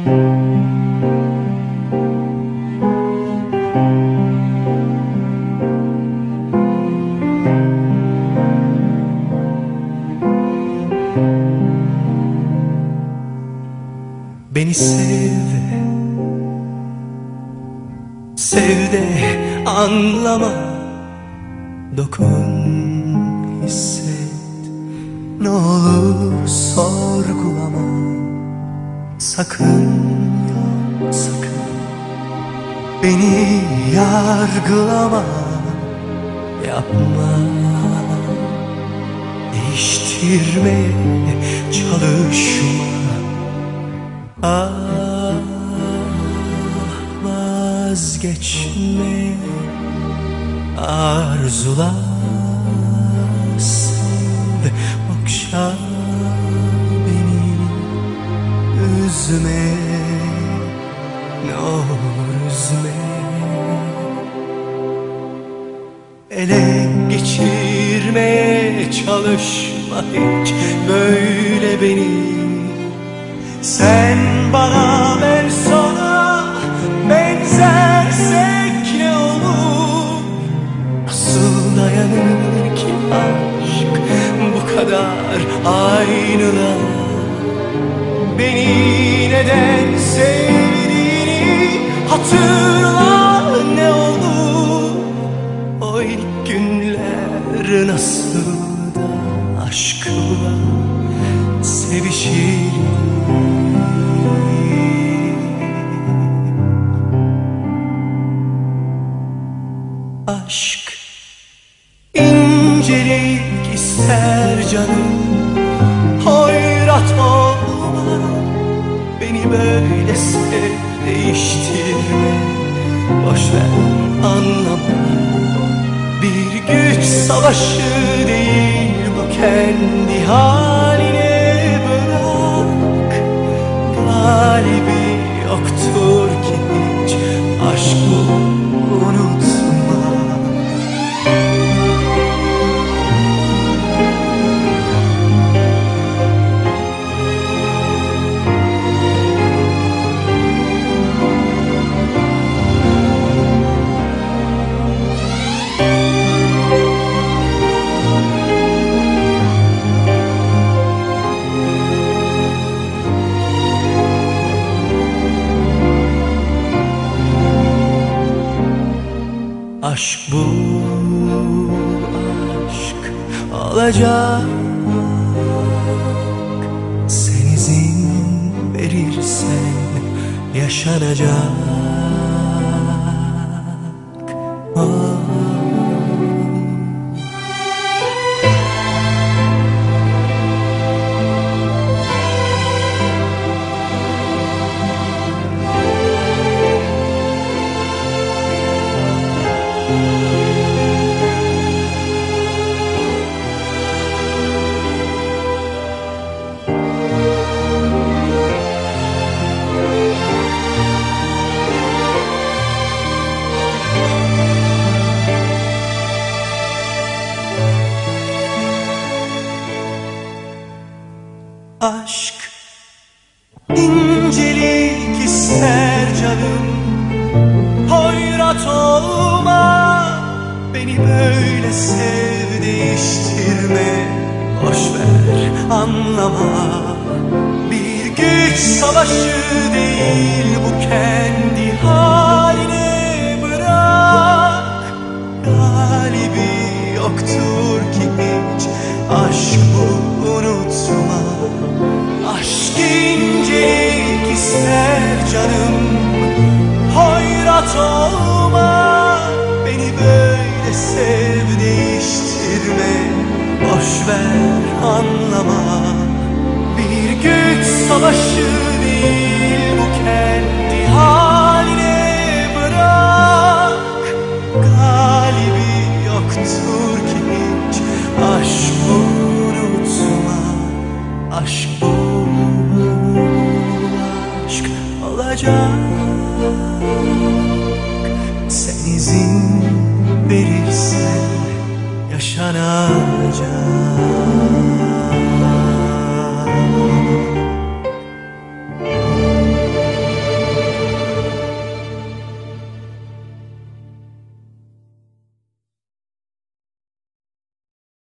Beni sev, sev de anlama, dokun, hisset, ne olur sorgulama. Sakın, sakın beni yargılama, yapma. Değiştirmeye çalışma. Ah, vazgeçme, arzula, sev, okşa beni, üzme, ne olur üzme. Ele geçirmeye çalışma hiç böyle beni. Sen bana, ben sana benzersek ne olur? Nasıl dayanır ki aşk bu kadar aynılar? Beni neden sevdiğini hatırla ne olur? O ilk günler nasıl da aşkla sevişir. Aşk incelik ister canım, hoyrat olma, beni böyle sev, değiştirme, boşver anlama. Bir güç savaşı değil bu, kendi haline bırak. Galibi yoktur ki hiç, aşk bu, unutma. Aşk bu, aşk olacak. Sen izin verirsen yaşanacak. Oh. Aşk incelik ister canım, hoyrat olma, beni böyle sev, değiştirme, boşver anlama. Bir güç savaşı değil bu, kendi haline bırak. Galibi yoktur ki hiç, aşk bu, unutma. Aşk incelik ister canım, hoyrat olma, beni böyle sev, değiştirme, boşver anlama. Bir güç savaşı değil bu, kendi haline bırak. Galibi yoktur ki hiç, aşk bu, unutma. Aşk bu, aşk olacak. Sen izin verirsen yaşanacak.